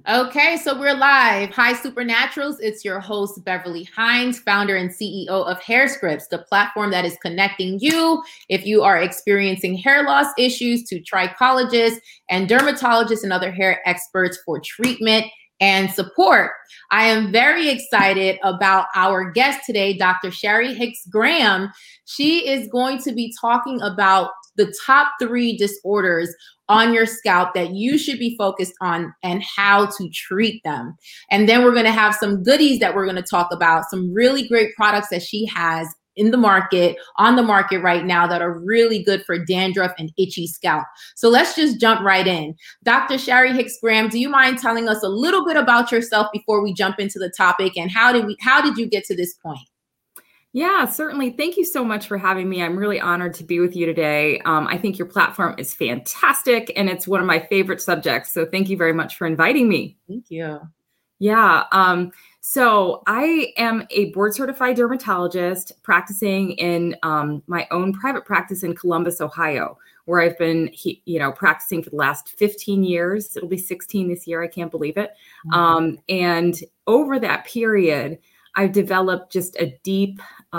Okay, so we're live. Hi, Supernaturals. It's your host, Beverly Hines, founder and CEO of HairScripts, the platform that is connecting you if you are experiencing hair loss issues to trichologists and dermatologists and other hair experts for treatment and support. I am very excited about our guest today, Dr. Shari Hicks Graham. She is going to be talking about the top 3 disorders on your scalp that you should be focused on and how to treat them. And then we're going to have some goodies that we're going to talk about, some really great products that she has in the market, on the market right now that are really good for dandruff and itchy scalp. So let's just jump right in. Dr. Shari Hicks Graham, do you mind telling us a little bit about yourself before we jump into the topic, and how did you get to this point? Yeah, certainly. Thank you so much for having me. I'm really honored to be with you today. I think your platform is fantastic, and it's one of my favorite subjects. So thank you very much for inviting me. Thank you. Yeah. So I am a board certified dermatologist practicing in my own private practice in Columbus, Ohio, where I've been, practicing for the last 15 years. It'll be 16 this year. I can't believe it. And over that period, I've developed just a deep,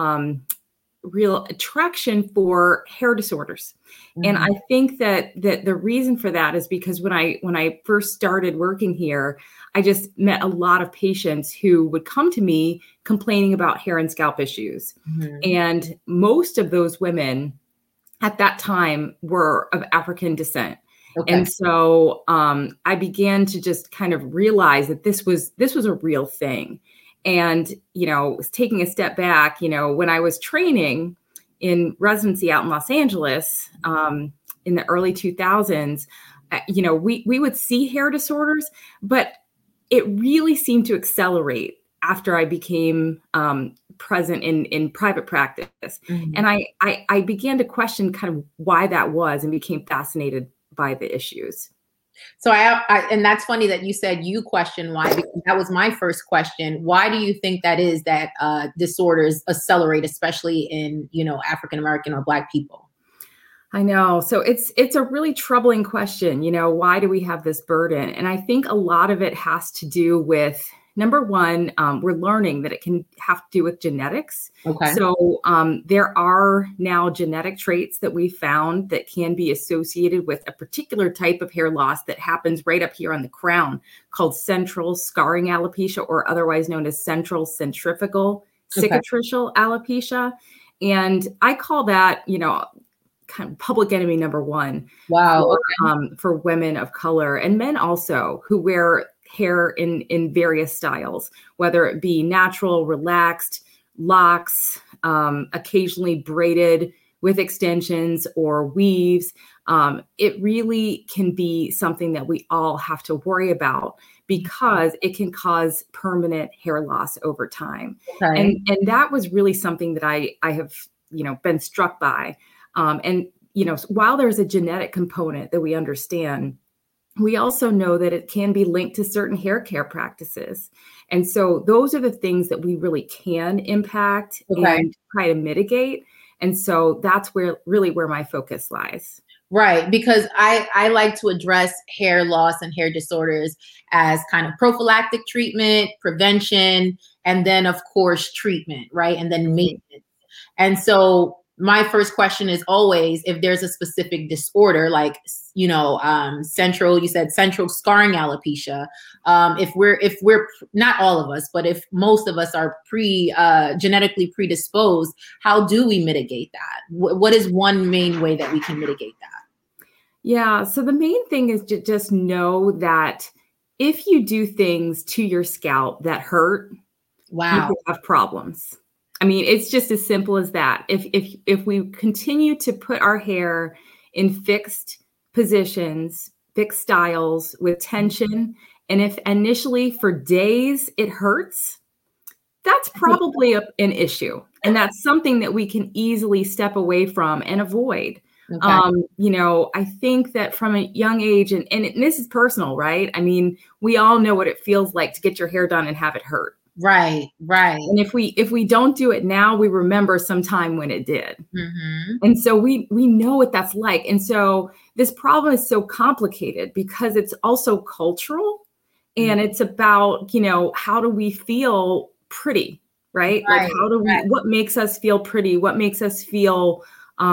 real attraction for hair disorders. And I think that the reason for that is because when I first started working here, I just met a lot of patients who would come to me complaining about hair and scalp issues. And most of those women at that time were of African descent. Okay. And so I began to just kind of realize that this was a real thing. And, taking a step back, when I was training in residency out in Los Angeles in the early 2000s, we would see hair disorders, but it really seemed to accelerate after I became present in private practice. And I began to question kind of why that was and became fascinated by the issues. So and that's funny that you said you question why, because that was my first question. Why do you think that is, that disorders accelerate, especially in, African-American or Black people? I know. So it's a really troubling question. Why do we have this burden? And I think a lot of it has to do with, number one, we're learning that it can have to do with genetics. Okay. So there are now genetic traits that we found that can be associated with a particular type of hair loss that happens right up here on the crown, called central scarring alopecia, or otherwise known as central centrifugal cicatricial alopecia. And I call that, kind of public enemy number one. Wow. For women of color and men also, who wear hair in various styles, whether it be natural, relaxed, locks, occasionally braided with extensions or weaves. It really can be something that we all have to worry about, because it can cause permanent hair loss over time. Okay. And that was really something that I have, been struck by. And while there's a genetic component that we understand, we also know that it can be linked to certain hair care practices. And so those are the things that we really can impact and try to mitigate. And so that's where my focus lies. Right. Because I like to address hair loss and hair disorders as kind of prophylactic treatment, prevention, and then, of course, treatment, right? And then maintenance. And so my first question is always, if there's a specific disorder, like, you said central scarring alopecia. If we're not all of us, but if most of us are genetically predisposed, how do we mitigate that? What is one main way that we can mitigate that? Yeah. So the main thing is to just know that if you do things to your scalp that hurt, you can have problems. I mean, it's just as simple as that. If we continue to put our hair in fixed positions, fixed styles with tension, and if initially for days it hurts, that's probably an issue. And that's something that we can easily step away from and avoid. Okay. I think that from a young age, and this is personal, right? I mean, we all know what it feels like to get your hair done and have it hurt. Right. And if we don't do it now, we remember some time when it did. And so we know what that's like. And so this problem is so complicated because it's also cultural. And it's about, how do we feel pretty, right? Like, how do we, what makes us feel pretty? What makes us feel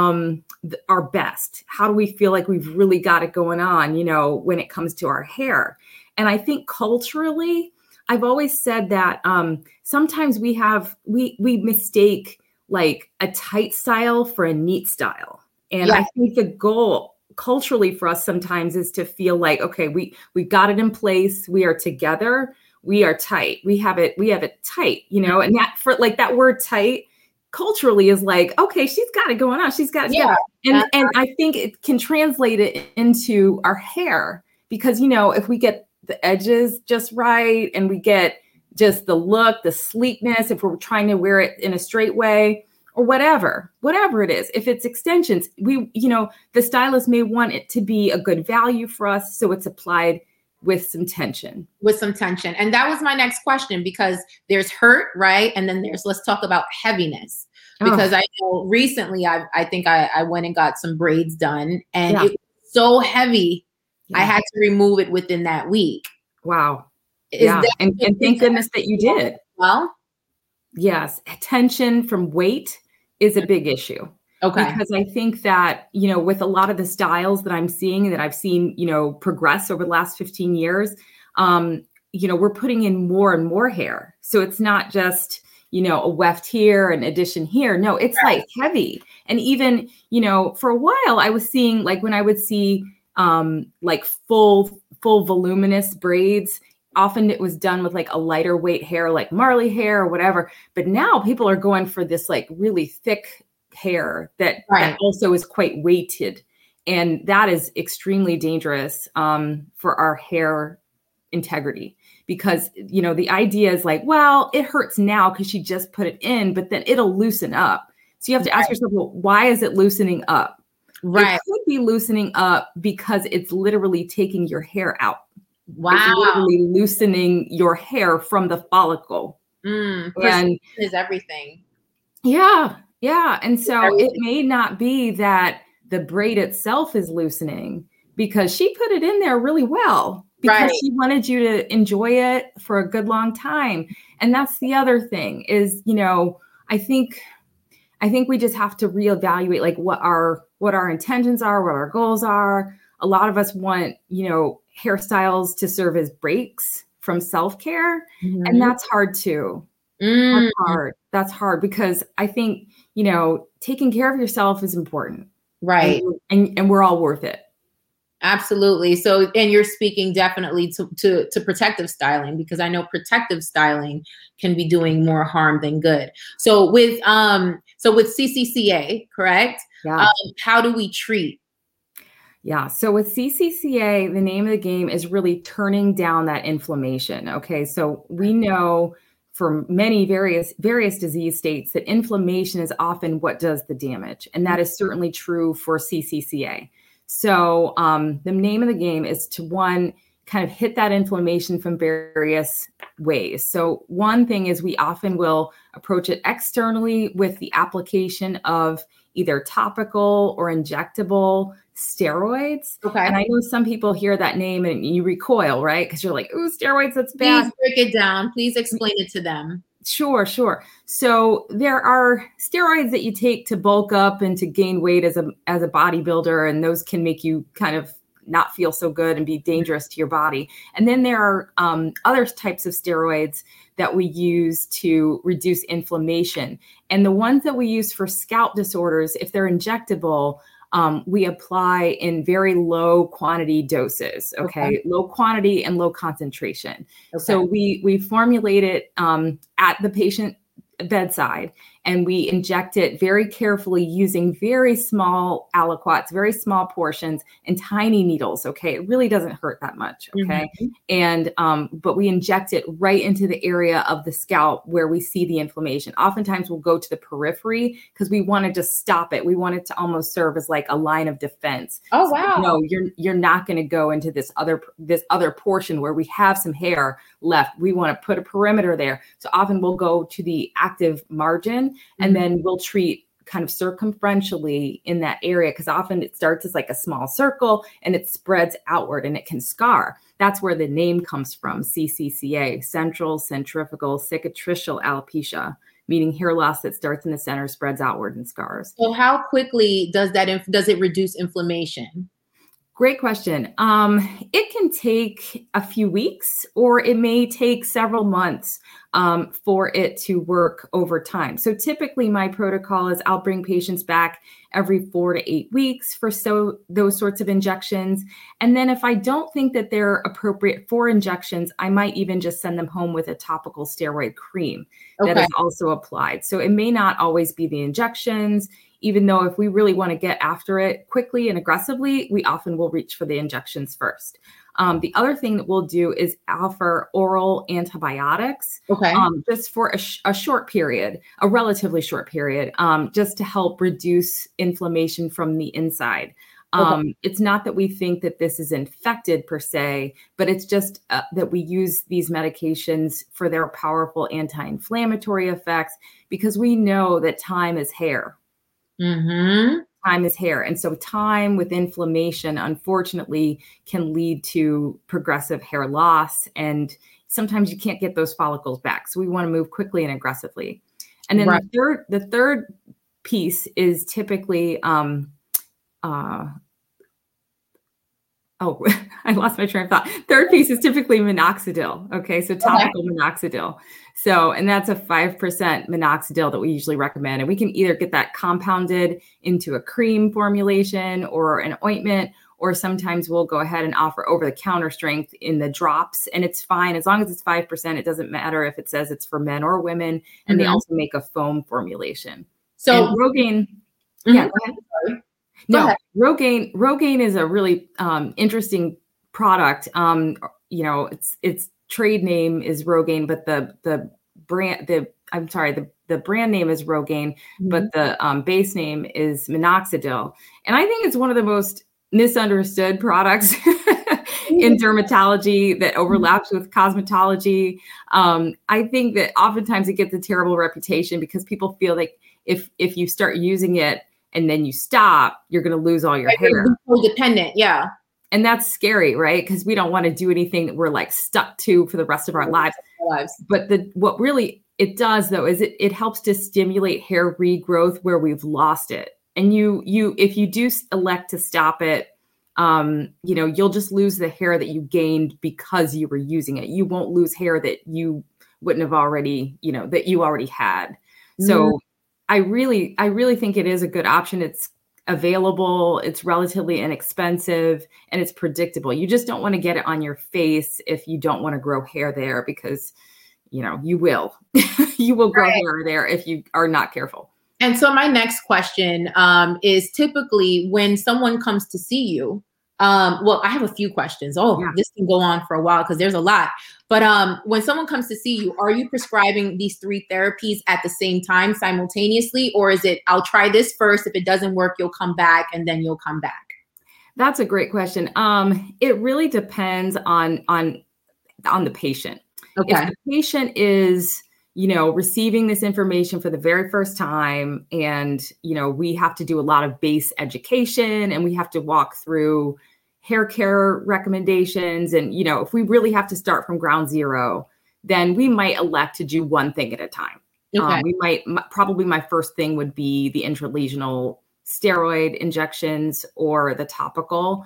our best? How do we feel like we've really got it going on, when it comes to our hair? And I think culturally, I've always said that sometimes we mistake like a tight style for a neat style. And I think the goal culturally for us sometimes is to feel like, okay, we got it in place. We are together. We are tight. We have it tight, and that for like that word tight culturally is like, okay, she's got it going on. She's got it together. And I think it can translate it into our hair because, if we get the edges just right and we get just the look, the sleekness, if we're trying to wear it in a straight way, or whatever it is. If it's extensions, the stylist may want it to be a good value for us. So it's applied with some tension. And that was my next question, because there's hurt, right? And then let's talk about heaviness. Because I know recently I think I went and got some braids done and it was so heavy. I had to remove it within that week. Wow. And thank goodness that you did. Well, yes. Tension from weight is a big issue. Okay. Because I think that, with a lot of the styles that I'm seeing and that I've seen, progress over the last 15 years, we're putting in more and more hair. So it's not just, a weft here and addition here. No, it's like heavy. And even, for a while I was seeing like when I would see like full voluminous braids, often it was done with like a lighter weight hair, like Marley hair or whatever. But now people are going for this like really thick hair that also is quite weighted. And that is extremely dangerous for our hair integrity. Because, the idea is like, well, it hurts now because she just put it in, but then it'll loosen up. So you have to ask yourself, well, why is it loosening up? Right. It could be loosening up because it's literally taking your hair out. Wow. It's literally loosening your hair from the follicle. And is everything. Yeah. And so it may not be that the braid itself is loosening because she put it in there really well because she wanted you to enjoy it for a good long time. And that's the other thing is, I think we just have to reevaluate like what our intentions are, what our goals are. A lot of us want, hairstyles to serve as breaks from self-care. And that's hard too. That's hard because I think, taking care of yourself is important. Right. And we're all worth it. Absolutely. So, and you're speaking definitely to protective styling, because I know protective styling can be doing more harm than good. So with CCCA, correct? Yeah. How do we treat? Yeah. So with CCCA, the name of the game is really turning down that inflammation. Okay. So we know for many various disease states that inflammation is often what does the damage. And that is certainly true for CCCA. So the name of the game is to kind of hit that inflammation from various ways. So one thing is we often will approach it externally with the application of either topical or injectable steroids. Okay. And I know some people hear that name and you recoil, right? Because you're like, ooh, steroids, that's bad. Please break it down. Please explain it to them. Sure. So there are steroids that you take to bulk up and to gain weight as a bodybuilder, and those can make you kind of not feel so good and be dangerous to your body. And then there are other types of steroids that we use to reduce inflammation. And the ones that we use for scalp disorders, if they're injectable, we apply in very low quantity doses, okay? Low quantity and low concentration. Okay. So we formulate it at the patient bedside, and we inject it very carefully using very small aliquots, very small portions and tiny needles. Okay. It really doesn't hurt that much. Okay. Mm-hmm. And, but we inject it right into the area of the scalp where we see the inflammation. Oftentimes we'll go to the periphery because we want to just stop it. We want it to almost serve as like a line of defense. Oh, wow. So, no, you're not going to go into this other portion where we have some hair left. We want to put a perimeter there. So often we'll go to the active margin, and then we'll treat kind of circumferentially in that area, because often it starts as like a small circle and it spreads outward and it can scar. That's where the name comes from, CCCA, central centrifugal cicatricial alopecia, meaning hair loss that starts in the center, spreads outward and scars. So how quickly does it reduce inflammation? Great question. It can take a few weeks, or it may take several months for it to work over time. So typically my protocol is I'll bring patients back every 4 to 8 weeks for those sorts of injections. And then if I don't think that they're appropriate for injections, I might even just send them home with a topical steroid cream that is also applied. So it may not always be the injections, even though if we really want to get after it quickly and aggressively, we often will reach for the injections first. The other thing that we'll do is offer oral antibiotics, just for a short period, a relatively short period, just to help reduce inflammation from the inside. It's not that we think that this is infected per se, but it's just that we use these medications for their powerful anti-inflammatory effects, because we know that time is hair. Time is hair. And so time with inflammation, unfortunately, can lead to progressive hair loss. And sometimes you can't get those follicles back. So we want to move quickly and aggressively. And then the third piece is typically, I lost my train of thought. Third piece is typically minoxidil. Okay. So topical minoxidil. So, and that's a 5% minoxidil that we usually recommend. And we can either get that compounded into a cream formulation or an ointment, or sometimes we'll go ahead and offer over-the-counter strength in the drops. And it's fine. As long as it's 5%, it doesn't matter if it says it's for men or women. And they also make a foam formulation. So Rogaine, go ahead. No, Rogaine is a really interesting product. Its trade name is Rogaine, but the brand name is Rogaine, but the base name is minoxidil. And I think it's one of the most misunderstood products in dermatology that overlaps with cosmetology. I think that oftentimes it gets a terrible reputation because people feel like if you start using it and then you stop, you're going to lose all your hair. Codependent, yeah. And that's scary, right? Because we don't want to do anything that we're like stuck to for the rest of our lives. But what really it does, though, is it helps to stimulate hair regrowth where we've lost it. And if you do elect to stop it, you'll just lose the hair that you gained because you were using it. You won't lose hair that you wouldn't have already, that you already had. So I really think it is a good option. It's available, it's relatively inexpensive, and it's predictable. You just don't want to get it on your face if you don't want to grow hair there, because, you will. You will grow hair there if you are not careful. And so my next question is typically when someone comes to see you, well, I have a few questions. This can go on for a while because there's a lot. But when someone comes to see you, are you prescribing these 3 therapies at the same time simultaneously? Or is it, I'll try this first. If it doesn't work, you'll come back and then you'll come back? That's a great question. It really depends on the patient. Okay. If the patient is, receiving this information for the very first time, and, we have to do a lot of base education and we have to walk through hair care recommendations. And, if we really have to start from ground zero, then we might elect to do one thing at a time. Okay. Probably my first thing would be the intralesional steroid injections or the topical.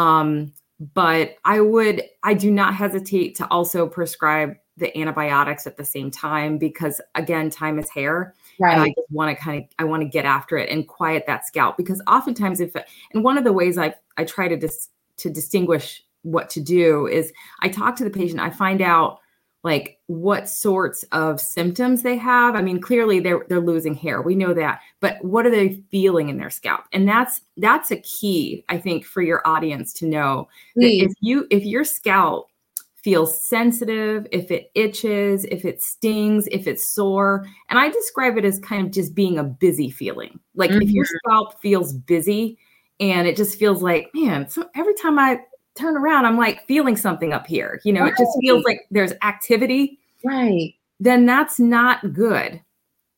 But I do not hesitate to also prescribe the antibiotics at the same time, because again, time is hair. Right. And I just want to get after it and quiet that scalp, because oftentimes and one of the ways I try to distinguish what to do is I talk to the patient, I find out like what sorts of symptoms they have. I mean, clearly they're losing hair. We know that, but what are they feeling in their scalp? And that's a key, I think, for your audience to know. That if your scalp feels sensitive, if it itches, if it stings, if it's sore. And I describe it as kind of just being a busy feeling. Like if your scalp feels busy and it just feels like, man, so every time I turn around, I'm like feeling something up here. It just feels like there's activity. Right. Then that's not good.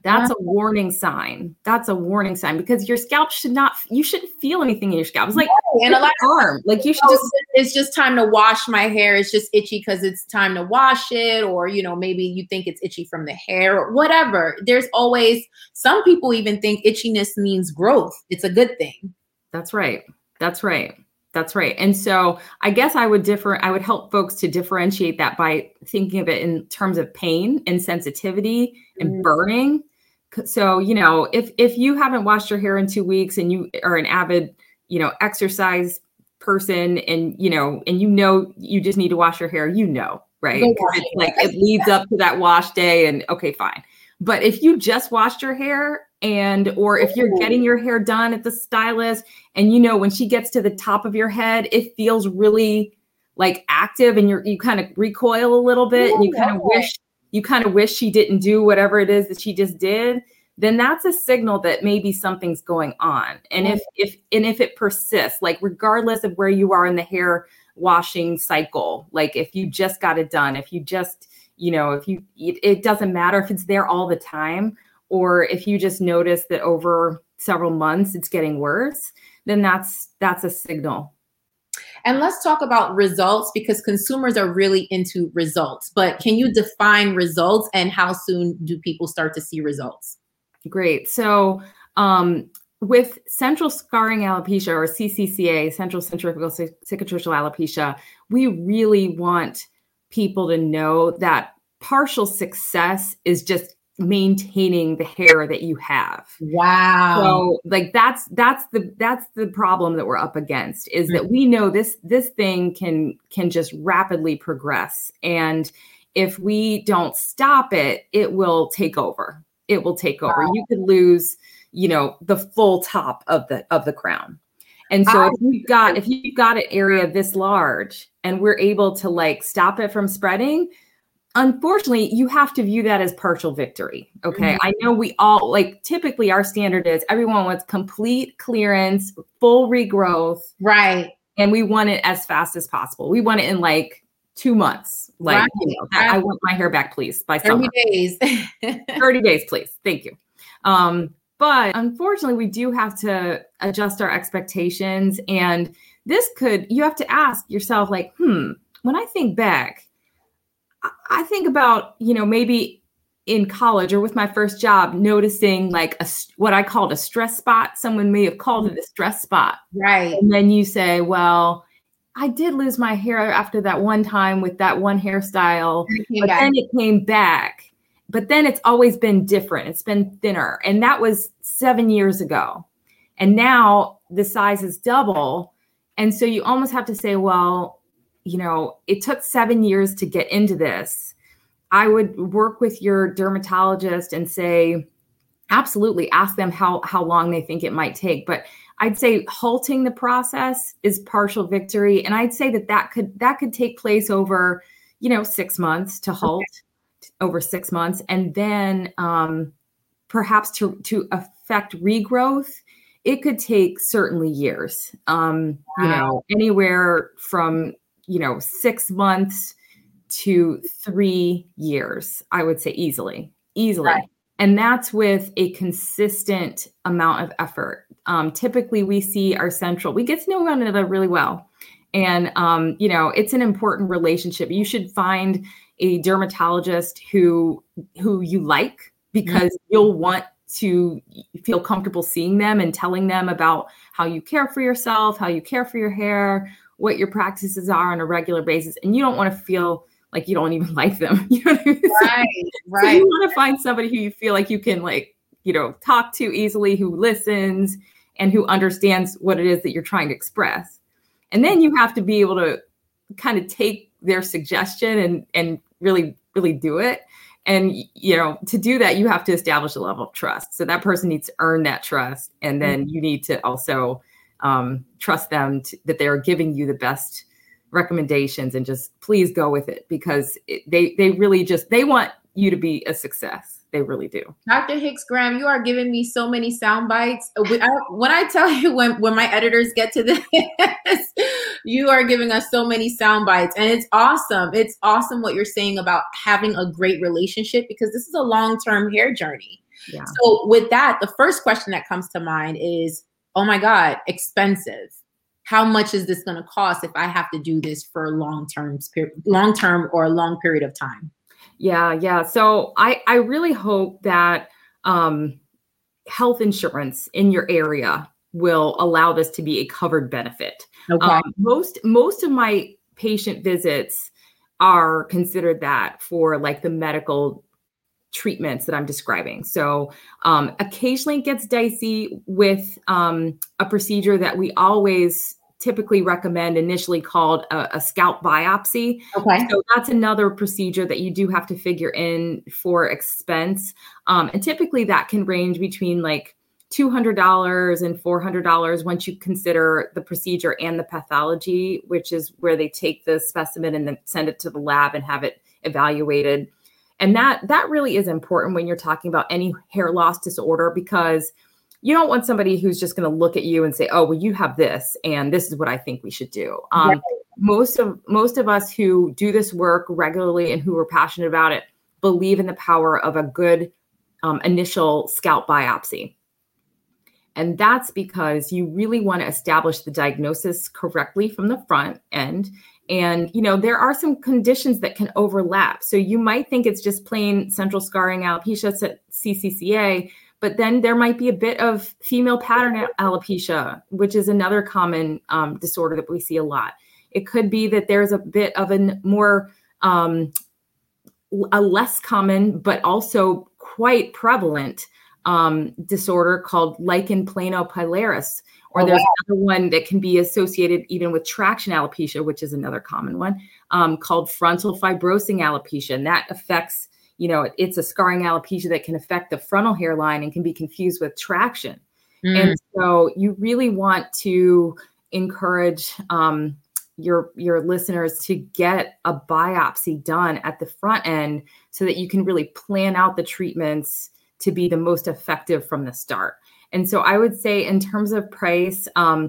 That's a warning sign. That's a warning sign because your scalp you shouldn't feel anything in your scalp. It's like and a lot of arm. Like you should it's just time to wash my hair. It's just itchy because it's time to wash it. Or, maybe you think it's itchy from the hair or whatever. There's always, some people even think itchiness means growth. It's a good thing. That's right. That's right. That's right. And so I guess I would help folks to differentiate that by thinking of it in terms of pain and sensitivity and burning. So, if you haven't washed your hair in 2 weeks and you are an avid, exercise person and, you just need to wash your hair, right? It's like it leads up to that wash day and okay, fine. But if you just washed your hair or if you're getting your hair done at the stylist and, when she gets to the top of your head, it feels really like active and you kind of recoil a little bit and you kind of wish she didn't do whatever it is that she just did, then that's a signal that maybe something's going on. And if it persists, like regardless of where you are in the hair washing cycle, like if you just got it done, if you just, it doesn't matter if it's there all the time, or if you just notice that over several months it's getting worse, then that's a signal. And let's talk about results because consumers are really into results. But can you define results and how soon do people start to see results? Great. So with central scarring alopecia or CCCA, central centrifugal cicatricial alopecia, we really want people to know that partial success is just maintaining the hair that you have. Wow. So like that's the problem that we're up against is that we know this thing can just rapidly progress. And if we don't stop it, it will take over. It will take over. Wow. You could lose, the full top of the crown. And so if you've got an area this large and we're able to like stop it from spreading, unfortunately, you have to view that as partial victory. Okay. I know we all typically our standard is everyone wants complete clearance, full regrowth. Right. And we want it as fast as possible. We want it in 2 months. I want my hair back, please, by summer. 30 days. 30 days, please. Thank you. But unfortunately, we do have to adjust our expectations. And you have to ask yourself, when I think back, I think about, maybe in college or with my first job, noticing what I called a stress spot. Someone may have called it a stress spot. Right. And then you say, well, I did lose my hair after that one time with that one hairstyle, then it came back. But then it's always been different. It's been thinner. And that was 7 years ago. And now the size is double. And so you almost have to say, well, it took 7 years to get into this. I would work with your dermatologist and say, absolutely, ask them how long they think it might take. But I'd say halting the process is partial victory. And I'd say that could take place over, 6 months to halt. Okay. Over 6 months. And then perhaps to affect regrowth, it could take certainly years, Wow. Anywhere from, 6 months to 3 years, I would say easily. Right. And that's with a consistent amount of effort. Typically we see we get to know one another really well. And, it's an important relationship. You should find a dermatologist who you like, because you'll want to feel comfortable seeing them and telling them about how you care for yourself, how you care for your hair, what your practices are on a regular basis. And you don't want to feel like you don't even like them. You know what I mean? Right. So you want to find somebody who you feel like you can talk to easily, who listens and who understands what it is that you're trying to express. And then you have to be able to kind of take their suggestion and really, really do it. And, to do that, you have to establish a level of trust. So that person needs to earn that trust. And then you need to also trust them that they're giving you the best recommendations, and just please go with it, because they really they want you to be a success. They really do. Dr. Hicks Graham, you are giving me so many sound bites. When I tell you, when my editors get to this, you are giving us so many sound bites, and it's awesome. It's awesome what you're saying about having a great relationship, because this is a long-term hair journey. Yeah. So with that, the first question that comes to mind is, oh my God, expensive. How much is this going to cost if I have to do this for long term or a long period of time? Yeah. So I really hope that health insurance in your area will allow this to be a covered benefit. Okay. Most of my patient visits are considered that for like the medical treatments that I'm describing. So occasionally it gets dicey with a procedure that we always typically recommend, initially called a scalp biopsy. Okay. So that's another procedure that you do have to figure in for expense. And typically that can range between like $200 and $400 once you consider the procedure and the pathology, which is where they take the specimen and then send it to the lab and have it evaluated. And that really is important when you're talking about any hair loss disorder, because you don't want somebody who's just going to look at you and say, oh, well, you have this, and this is what I think we should do. Right. Most of us who do this work regularly and who are passionate about it believe in the power of a good initial scalp biopsy. And that's because you really want to establish the diagnosis correctly from the front end. And, there are some conditions that can overlap. So you might think it's just plain central scarring alopecia, CCCA, but then there might be a bit of female pattern alopecia, which is another common disorder that we see a lot. It could be that there's a bit of a more, a less common, but also quite prevalent disorder called lichen planopilaris, or there's another one that can be associated even with traction alopecia, which is another common one, called frontal fibrosing alopecia. And that affects, it's a scarring alopecia that can affect the frontal hairline and can be confused with traction. And so you really want to encourage your listeners to get a biopsy done at the front end so that you can really plan out the treatments to be the most effective from the start. And so I would say in terms of price,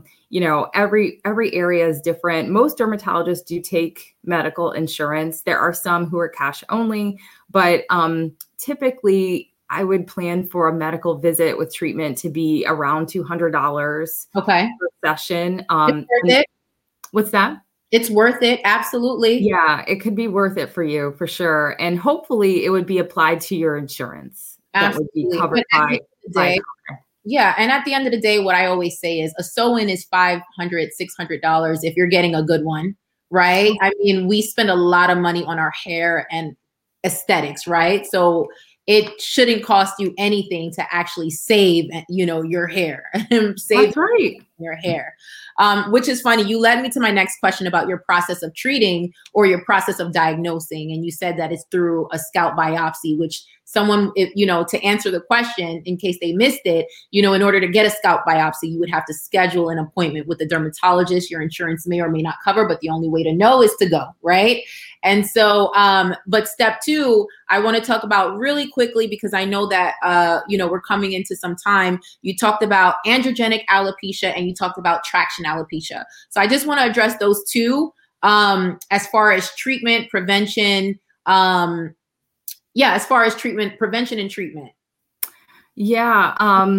every area is different. Most dermatologists do take medical insurance. There are some who are cash only, but typically I would plan for a medical visit with treatment to be around $200 per session. It's worth it. What's that? It's worth it. Absolutely. Yeah, it could be worth it for you for sure. And hopefully it would be applied to your insurance. Absolutely. That would be covered by yeah. And at the end of the day, what I always say is a sew-in is $500, $600 if you're getting a good one, right? I mean, we spend a lot of money on our hair and aesthetics, right? So it shouldn't cost you anything to actually save, your hair. Save That's right. your hair. Which is funny. You led me to my next question about your process of treating or your process of diagnosing. And you said that it's through a scalp biopsy, which someone, to answer the question in case they missed it, in order to get a scalp biopsy, you would have to schedule an appointment with a dermatologist. Your insurance may or may not cover, but the only way to know is to go, right? And so, but step two, I want to talk about really quickly because I know that, we're coming into some time. You talked about androgenic alopecia and you talked about traction alopecia. So I just want to address those two as far as treatment, prevention, as far as prevention and treatment. Yeah.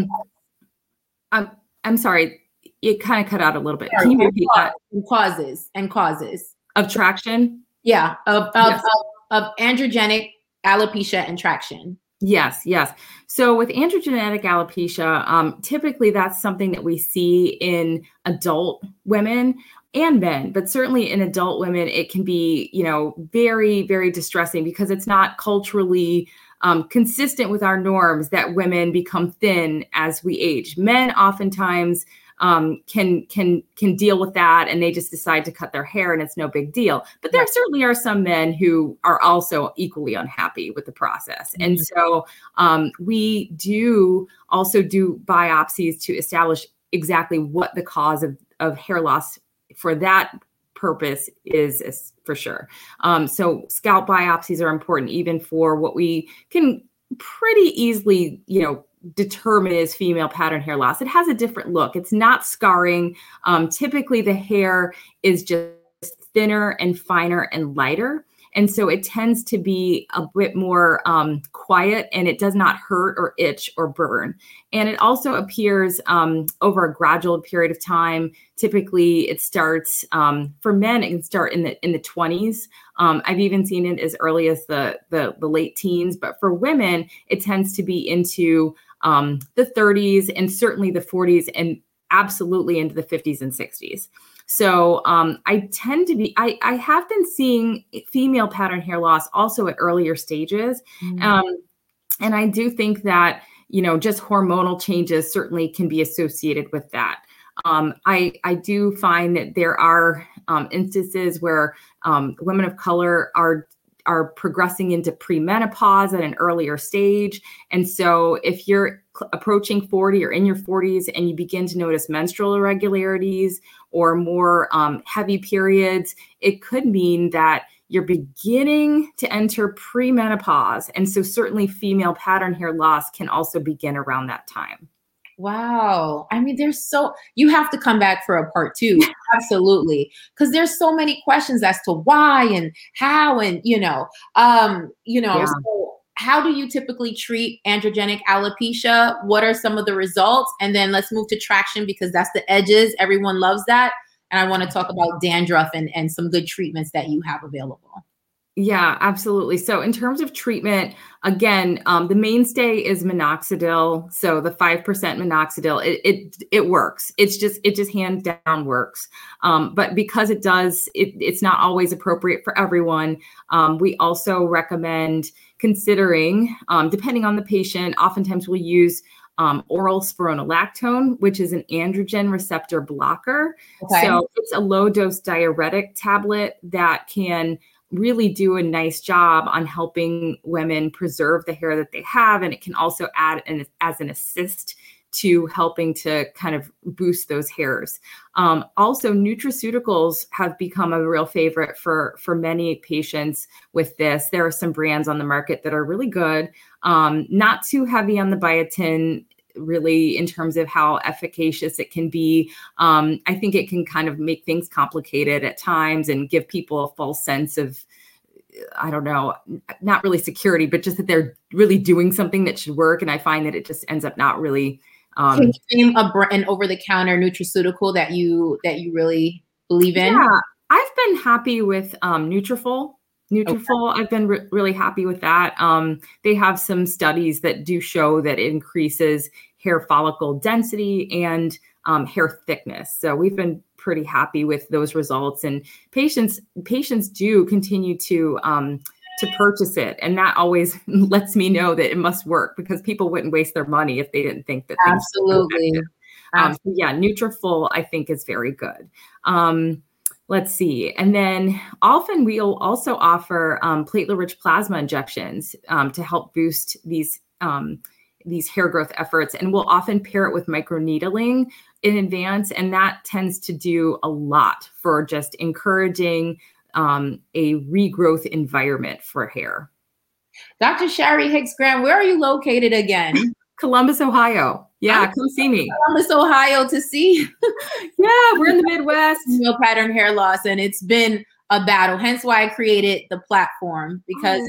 I'm sorry. It kind of cut out a little bit. Can you repeat that? Causes of traction? Yeah. Of androgenic alopecia and traction. Yes. So with androgenetic alopecia, typically that's something that we see in adult women and men, but certainly in adult women, it can be, very, very distressing because it's not culturally consistent with our norms that women become thin as we age. Men oftentimes can deal with that and they just decide to cut their hair and it's no big deal. But there certainly are some men who are also equally unhappy with the process. Mm-hmm. And so we do also do biopsies to establish exactly what the cause of hair loss for that purpose is for sure. So scalp biopsies are important even for what we can pretty easily, determine is female pattern hair loss. It has a different look. It's not scarring. Typically the hair is just thinner and finer and lighter. And so it tends to be a bit more quiet, and it does not hurt or itch or burn. And it also appears over a gradual period of time. Typically, it starts for men. It can start in the 20s. I've even seen it as early as the late teens. But for women, it tends to be into the 30s and certainly the 40s and absolutely into the 50s and 60s. So I have been seeing female pattern hair loss also at earlier stages. And I do think that, just hormonal changes certainly can be associated with that. I do find that there are instances where women of color are progressing into premenopause at an earlier stage. And so if you're approaching 40 or in your 40s and you begin to notice menstrual irregularities or more heavy periods, it could mean that you're beginning to enter premenopause. And so certainly female pattern hair loss can also begin around that time. Wow. I mean, you have to come back for a part 2. Absolutely. Because there's so many questions as to why and how, and, so how do you typically treat androgenic alopecia? What are some of the results? And then let's move to traction, because that's the edges. Everyone loves that. And I want to talk about dandruff and some good treatments that you have available. Yeah, absolutely. So in terms of treatment, again, the mainstay is minoxidil. So the 5% minoxidil, it works. It just hands down works. But because it's not always appropriate for everyone. We also recommend considering, depending on the patient, oftentimes we'll use oral spironolactone, which is an androgen receptor blocker. Okay. So it's a low dose diuretic tablet that can really do a nice job on helping women preserve the hair that they have. And it can also add as an assist to helping to kind of boost those hairs. Also, nutraceuticals have become a real favorite for many patients with this. There are some brands on the market that are really good, not too heavy on the biotin, really, in terms of how efficacious it can be. I think it can kind of make things complicated at times and give people a false sense of, I don't know, not really security, but just that they're really doing something that should work. And I find that it just ends up not really. Can you name an over-the-counter nutraceutical that you really believe in? Yeah, I've been happy with Nutrafol. Okay. I've been really happy with that. They have some studies that do show that it increases hair follicle density and hair thickness. So we've been pretty happy with those results, and patients do continue to purchase it. And that always lets me know that it must work, because people wouldn't waste their money if they didn't think that. Absolutely. So yeah, Nutrafol I think is very good. Let's see. And then often we'll also offer platelet-rich plasma injections to help boost these hair growth efforts. And we'll often pair it with microneedling in advance. And that tends to do a lot for just encouraging a regrowth environment for hair. Dr. Shari Hicks Graham, where are you located again? Columbus, Ohio. Yeah, come see me. Columbus, Ohio to see. Yeah, we're in the Midwest. Female pattern hair loss, and it's been a battle. Hence why I created the platform, because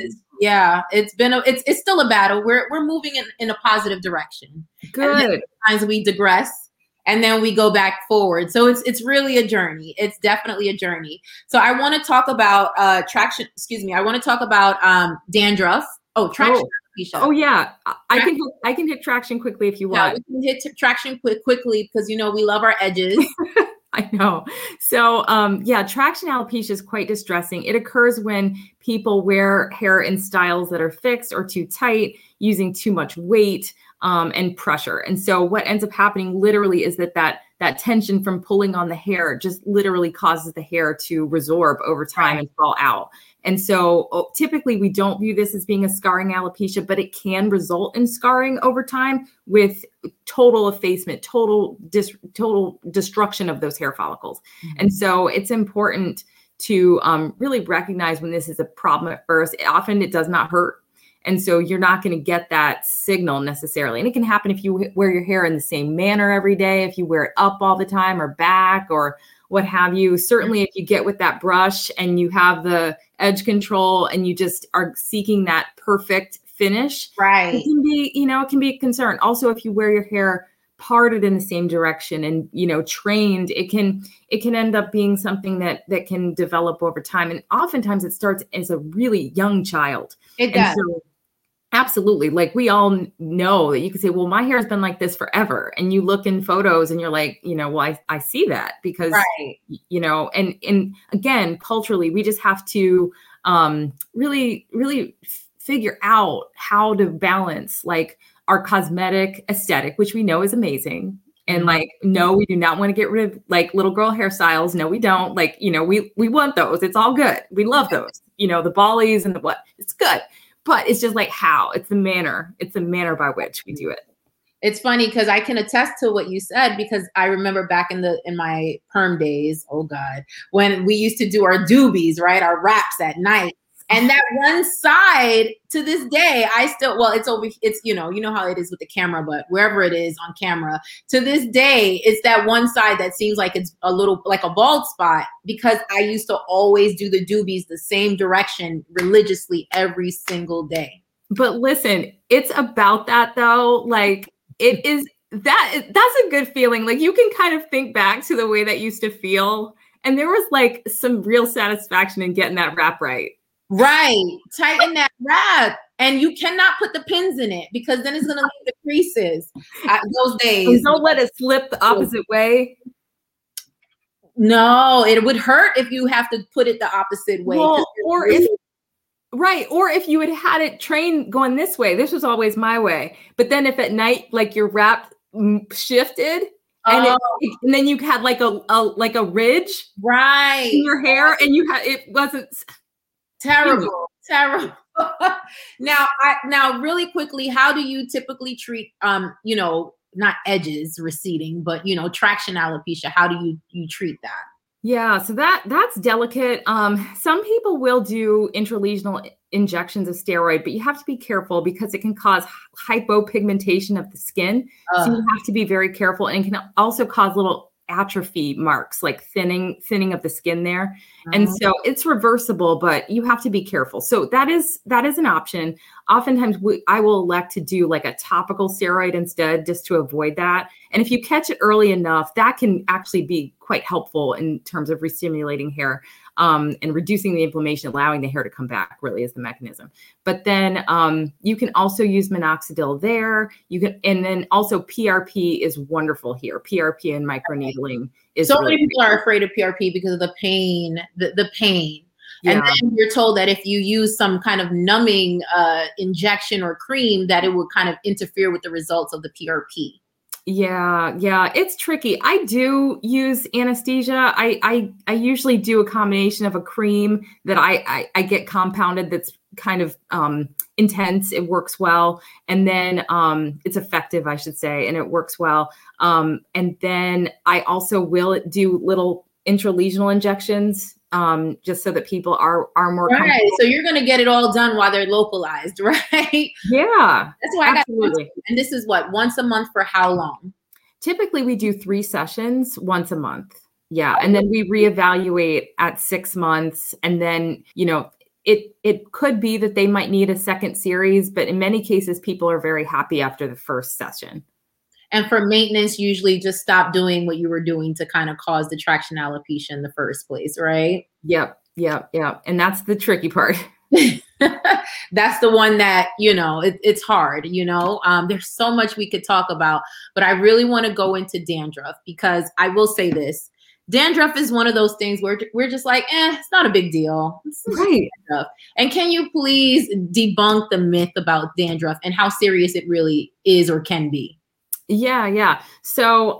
it's still a battle. We're moving in a positive direction. Good. Sometimes we digress and then we go back forward. So it's really a journey. It's definitely a journey. So I want to talk about traction. Excuse me. I want to talk about dandruff. Traction. Oh yeah, I can hit traction quickly if you want. Yeah, we can hit traction quickly because we love our edges. I know. So traction alopecia is quite distressing. It occurs when people wear hair in styles that are fixed or too tight, using too much weight and pressure. And so what ends up happening literally is that tension from pulling on the hair just literally causes the hair to resorb over time and fall out. And so typically we don't view this as being a scarring alopecia, but it can result in scarring over time with total effacement, total destruction of those hair follicles. Mm-hmm. And so it's important to really recognize when this is a problem at first. Often it does not hurt. And so you're not going to get that signal necessarily. And it can happen if you wear your hair in the same manner every day, if you wear it up all the time or back or what have you. Certainly if you get with that brush and you have the edge control and you just are seeking that perfect finish, right, it can be, it can be a concern. Also, if you wear your hair parted in the same direction and, trained, it can end up being something that can develop over time. And oftentimes it starts as a really young child. It does. So, absolutely. Like we all know that you can say, well, my hair has been like this forever. And you look in photos and you're like, well, I see that because, and again, culturally, we just have to really, really figure out how to balance like our cosmetic aesthetic, which we know is amazing. And like, no, we do not want to get rid of like little girl hairstyles. No, we don't. Like, we want those. It's all good. We love those, the bollies and the what. It's good. But it's just like how it's the manner by which we do it. It's funny because I can attest to what you said, because I remember back in my perm days, oh God, when we used to do our doobies, right? Our wraps at night. And that one side to this day, it's you know how it is with the camera, but wherever it is on camera, to this day, it's that one side that seems like it's a little like a bald spot, because I used to always do the doobies the same direction religiously every single day. But listen, it's about that though. Like it is that's a good feeling. Like you can kind of think back to the way that used to feel. And there was like some real satisfaction in getting that wrap right. Right. Tighten that wrap. And you cannot put the pins in it because then it's going to leave the creases. Those days. Don't let it slip the opposite way. No, it would hurt if you have to put it the opposite way. Well, or if you had it trained going this way. This was always my way. But then if at night, like your wrap shifted, and then you had like a ridge, right, in your hair, and it wasn't terrible. Now, really quickly, how do you typically treat, not edges receding, but traction alopecia? How do you treat that? Yeah, so that's delicate. Some people will do intralesional injections of steroid, but you have to be careful because it can cause hypopigmentation of the skin. So you have to be very careful, and it can also cause little atrophy marks, like thinning of the skin there. And so it's reversible, but you have to be careful. So that is an option. Oftentimes I will elect to do like a topical steroid instead, just to avoid that. And if you catch it early enough, that can actually be quite helpful in terms of restimulating hair and reducing the inflammation, allowing the hair to come back, really is the mechanism. But then you can also use minoxidil there. And then also PRP is wonderful here. PRP and microneedling is so really many people are afraid of PRP because of the pain, the pain. Yeah. And then you're told that if you use some kind of numbing injection or cream, that it would kind of interfere with the results of the PRP. Yeah, it's tricky. I do use anesthesia. I usually do a combination of a cream that I get compounded that's kind of intense. It works well. And then it's effective, I should say, and it works well. And then I also will do little intralesional injections just so that people are more right. So you're going to get it all done while they're localized, right? Yeah, that's why absolutely. I got. And this is what, once a month for how long? Typically we do 3 sessions once a month. Yeah. And then we reevaluate at 6 months. And then, it could be that they might need a second series, but in many cases, people are very happy after the first session. And for maintenance, usually just stop doing what you were doing to kind of cause the traction alopecia in the first place, right? Yep. And that's the tricky part. That's the one that, it's hard, there's so much we could talk about, but I really want to go into dandruff, because I will say this. Dandruff is one of those things where we're just like, it's not a big deal. Right. Dandruff. And can you please debunk the myth about dandruff and how serious it really is or can be? Yeah. So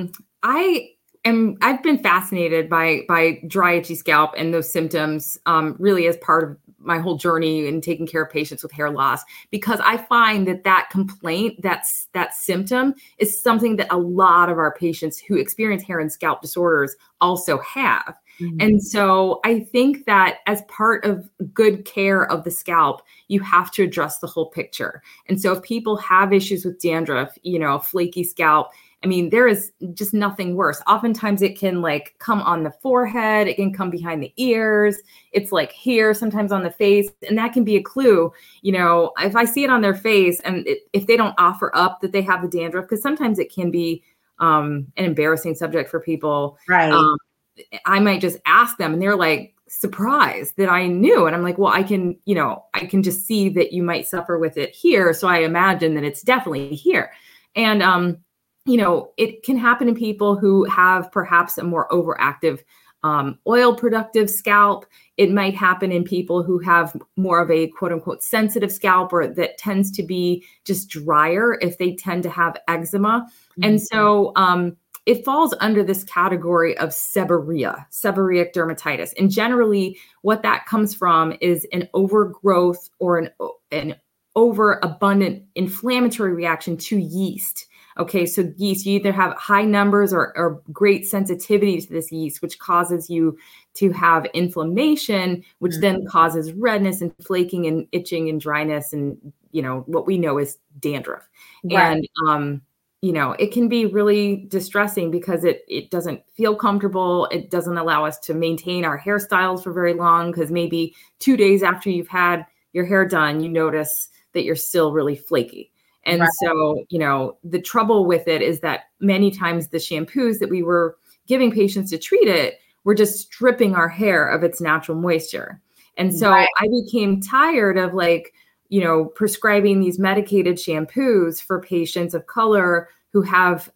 I've been fascinated by dry, itchy scalp and those symptoms really as part of my whole journey in taking care of patients with hair loss, because I find that complaint, that symptom is something that a lot of our patients who experience hair and scalp disorders also have. Mm-hmm. And so I think that as part of good care of the scalp, you have to address the whole picture. And so if people have issues with dandruff, flaky scalp, I mean, there is just nothing worse. Oftentimes it can like come on the forehead. It can come behind the ears. It's like here, sometimes on the face. And that can be a clue. You know, if I see it on their face and if they don't offer up that they have the dandruff, because sometimes it can be an embarrassing subject for people. Right. I might just ask them and they're like surprised that I knew. And I'm like, well, I can just see that you might suffer with it here. So I imagine that it's definitely here. And, it can happen in people who have perhaps a more overactive oil productive scalp. It might happen in people who have more of a quote unquote sensitive scalp, or that tends to be just drier if they tend to have eczema. Mm-hmm. And so it falls under this category of seborrheic dermatitis. And generally what that comes from is an overgrowth or an overabundant inflammatory reaction to yeast. Okay, so yeast, you either have high numbers or great sensitivity to this yeast, which causes you to have inflammation, which then causes redness and flaking and itching and dryness and, what we know is dandruff. Right. And, it can be really distressing because it doesn't feel comfortable. It doesn't allow us to maintain our hairstyles for very long because maybe 2 days after you've had your hair done, you notice that you're still really flaky. And right. So, the trouble with it is that many times the shampoos that we were giving patients to treat it were just stripping our hair of its natural moisture. And so right. I became tired of prescribing these medicated shampoos for patients of color who have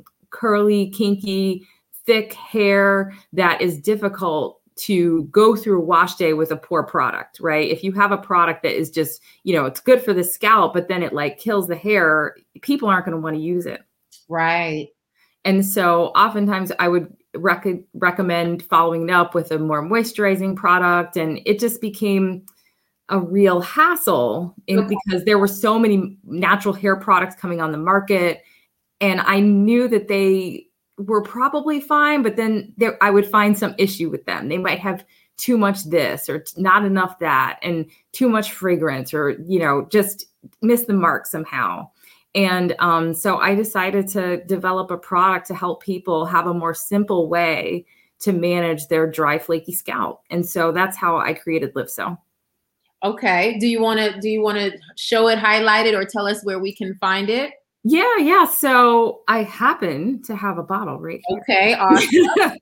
curly, kinky, thick hair that is difficult to go through a wash day with a poor product, right? If you have a product that is just, it's good for the scalp, but then it like kills the hair, people aren't going to want to use it. Right. And so oftentimes I would recommend following it up with a more moisturizing product. And it just became a real hassle because there were so many natural hair products coming on the market. And I knew that they were probably fine, but then I would find some issue with them. They might have too much this or not enough that and too much fragrance or, just miss the mark somehow. And so I decided to develop a product to help people have a more simple way to manage their dry, flaky scalp. And so that's how I created Livso. Okay. Do you want to show it, highlight it, or tell us where we can find it? Yeah. So I happen to have a bottle right here. Okay. Awesome.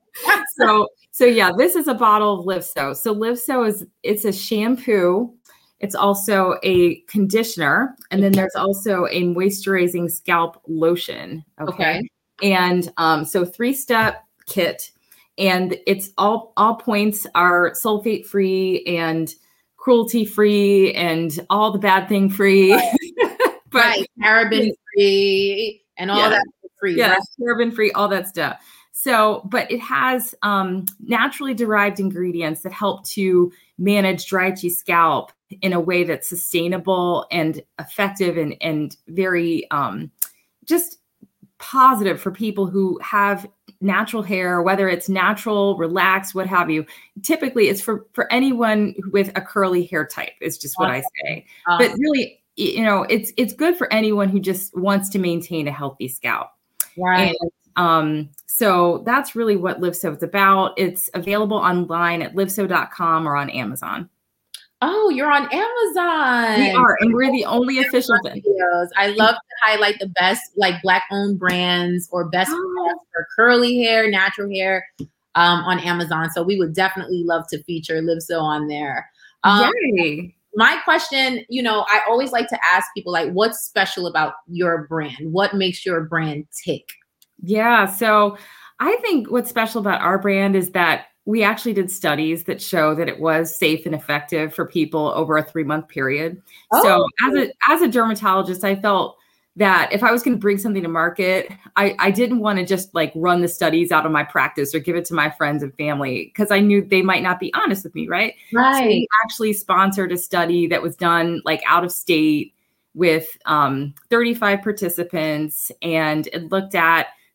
So yeah, this is a bottle of Livso. So Livso it's a shampoo. It's also a conditioner. And then there's also a moisturizing scalp lotion. Okay. And so 3-step kit, and it's all points are sulfate free and cruelty free and all the bad thing free. But right. Paraben free and all that free. Yeah, right? Paraben free, all that stuff. So, but it has naturally derived ingredients that help to manage dry, itchy scalp in a way that's sustainable and effective and very just positive for people who have natural hair, whether it's natural, relaxed, what have you. Typically, it's for anyone with a curly hair type, is just what I say. But really, it's good for anyone who just wants to maintain a healthy scalp. Right. And so that's really what Livso is about. It's available online at livso.com or on Amazon. Oh, you're on Amazon. We are, and we're the only official videos. I love to highlight the best, like Black-owned brands or best for curly hair, natural hair, on Amazon. So we would definitely love to feature Livso on there. Yay. My question, I always like to ask people, like, what's special about your brand? What makes your brand tick? Yeah. So I think what's special about our brand is that we actually did studies that show that it was safe and effective for people over a 3-month period. Oh. So as a dermatologist, I felt that if I was going to bring something to market, I didn't want to just like run the studies out of my practice or give it to my friends and family because I knew they might not be honest with me, right? Right. So we actually sponsored a study that was done like out of state with 35 participants, and it looked at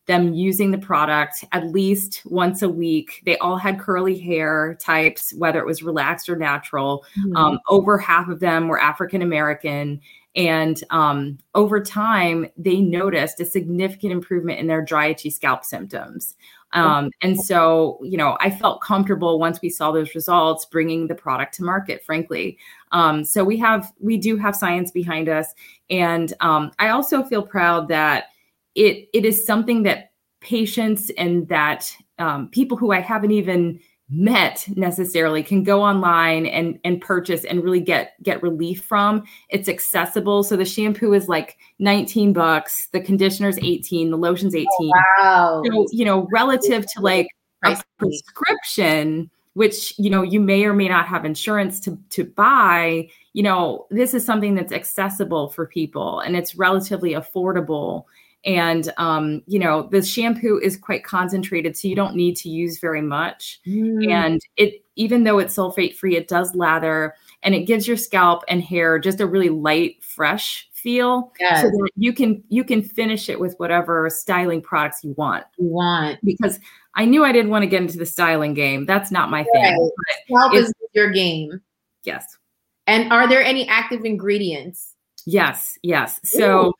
them using the product at least once a week. They all had curly hair types, whether it was relaxed or natural. Over half of them were African American. And over time, they noticed a significant improvement in their dry, itchy scalp symptoms. And so, I felt comfortable once we saw those results bringing the product to market, frankly. So we do have science behind us. And I also feel proud that it is something that patients and that people who I haven't even met necessarily can go online and purchase and really get relief from. It's accessible. So the shampoo is like $19, the conditioner's $18, the lotion's $18. Oh, wow. So, relative to like a prescription, which, you may or may not have insurance to buy, this is something that's accessible for people and it's relatively affordable. And, the shampoo is quite concentrated, so you don't need to use very much. And even though it's sulfate free, it does lather and it gives your scalp and hair just a really light, fresh feel. Yes. So that you can finish it with whatever styling products you want. Because I knew I didn't want to get into the styling game. That's not my thing. Scalp is your game. Yes. And are there any active ingredients? Yes. So,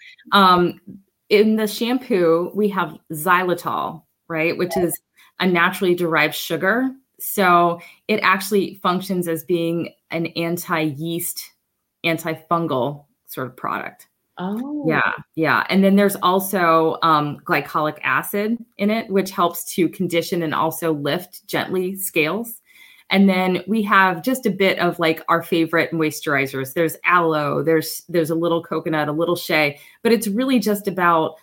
in the shampoo, we have xylitol, right, which is a naturally derived sugar. So it actually functions as being an anti-yeast, antifungal sort of product. Oh. Yeah. And then there's also glycolic acid in it, which helps to condition and also lift gently scales. And then we have just a bit of like our favorite moisturizers. There's aloe, there's a little coconut, a little shea, but it's really just about,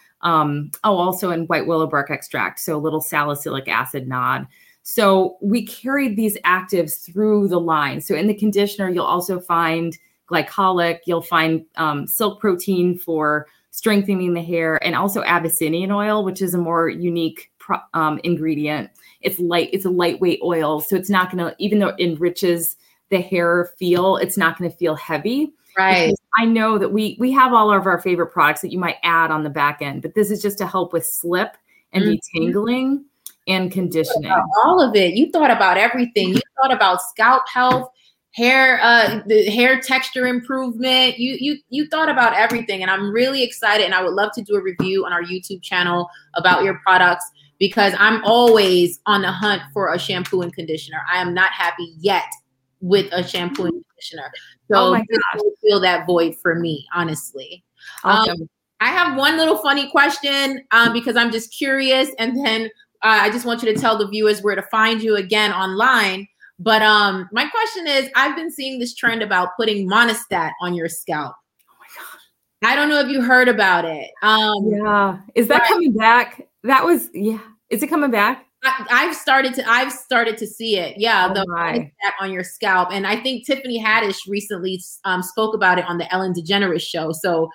also in white willow bark extract. So a little salicylic acid nod. So we carried these actives through the line. So in the conditioner, you'll also find glycolic, you'll find silk protein for strengthening the hair, and also Abyssinian oil, which is a more unique ingredient. It's a lightweight oil. So it's not going to, even though it enriches the hair feel, it's not going to feel heavy. Right. Because I know that we have all of our favorite products that you might add on the back end, but this is just to help with slip and detangling and conditioning. All of it. You thought about everything. You thought about scalp health, hair, the hair texture improvement. You thought about everything. And I'm really excited. And I would love to do a review on our YouTube channel about your products, because I'm always on the hunt for a shampoo and conditioner. I am not happy yet with a shampoo and conditioner. So fill that void for me, honestly. Awesome. I have one little funny question because I'm just curious. And then I just want you to tell the viewers where to find you again online. But my question is, I've been seeing this trend about putting Monistat on your scalp. Oh my gosh. I don't know if you heard about it. Yeah. Is that coming back? Is it coming back? I've started to see it. Yeah. The Monistat on your scalp. And I think Tiffany Haddish recently spoke about it on the Ellen DeGeneres show. So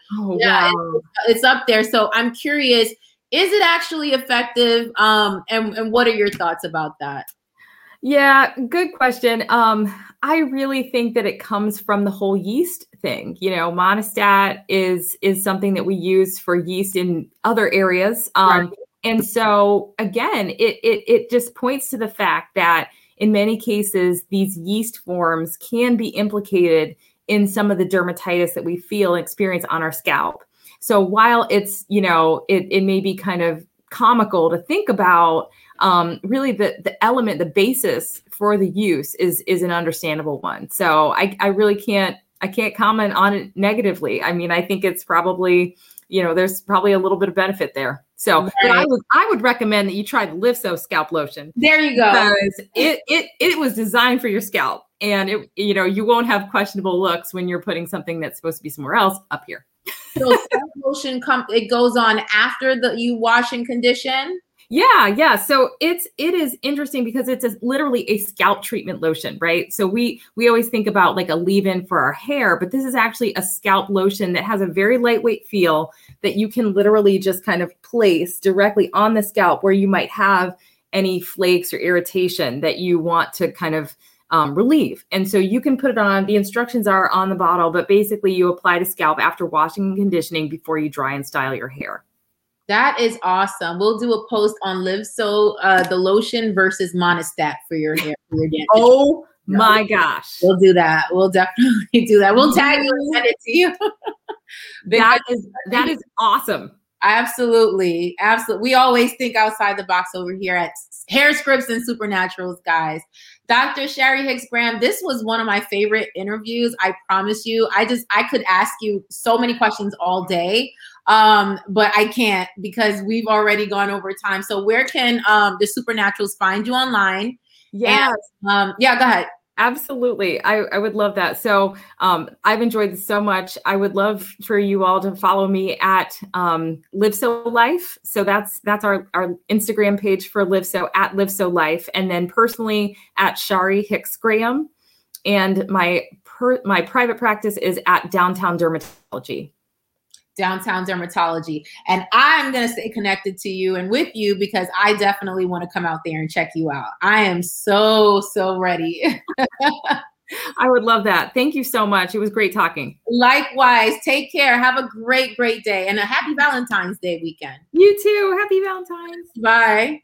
it's up there. So I'm curious, is it actually effective? And what are your thoughts about that? Yeah, good question. I really think that it comes from the whole yeast thing. Monistat is something that we use for yeast in other areas. And so again, it just points to the fact that in many cases, these yeast forms can be implicated in some of the dermatitis that we feel and experience on our scalp. So while it's, it may be kind of comical to think about, really the element, the basis for the use is an understandable one. So I really can't comment on it negatively. I mean, I think it's probably, there's probably a little bit of benefit there. So, but I would recommend that you try the Livso scalp lotion. There you go. Because it was designed for your scalp, and you won't have questionable looks when you're putting something that's supposed to be somewhere else up here. So scalp lotion it goes on after you wash and condition? Yeah. So it is interesting because it's literally a scalp treatment lotion, right? So we always think about like a leave-in for our hair, but this is actually a scalp lotion that has a very lightweight feel that you can literally just kind of place directly on the scalp where you might have any flakes or irritation that you want to kind of relieve. And so you can put it on. The instructions are on the bottle, but basically you apply to scalp after washing and conditioning before you dry and style your hair. That is awesome. We'll do a post on Live So, the lotion versus Monistat for your hair, for your damage. Oh my gosh. We'll do that. We'll definitely do that. We'll tag you and send it to you. that is awesome. Absolutely. Absolutely. We always think outside the box over here at Hair Scripts and Supernaturals, guys. Dr. Shari Hicks Graham, this was one of my favorite interviews. I promise you. I could ask you so many questions all day. But I can't because we've already gone over time. So where can the Supernaturals find you online? Yes. And, yeah, go ahead. Absolutely. I would love that. So I've enjoyed this so much. I would love for you all to follow me at Live So Life. So that's our Instagram page for Live So, at Live So Life. And then personally at Shari Hicks Graham. And my private practice is at Downtown Dermatology. Downtown Dermatology. And I'm going to stay connected to you and with you because I definitely want to come out there and check you out. I am so ready. I would love that. Thank you so much. It was great talking. Likewise. Take care. Have a great day and a happy Valentine's Day weekend. You too. Happy Valentine's. Bye.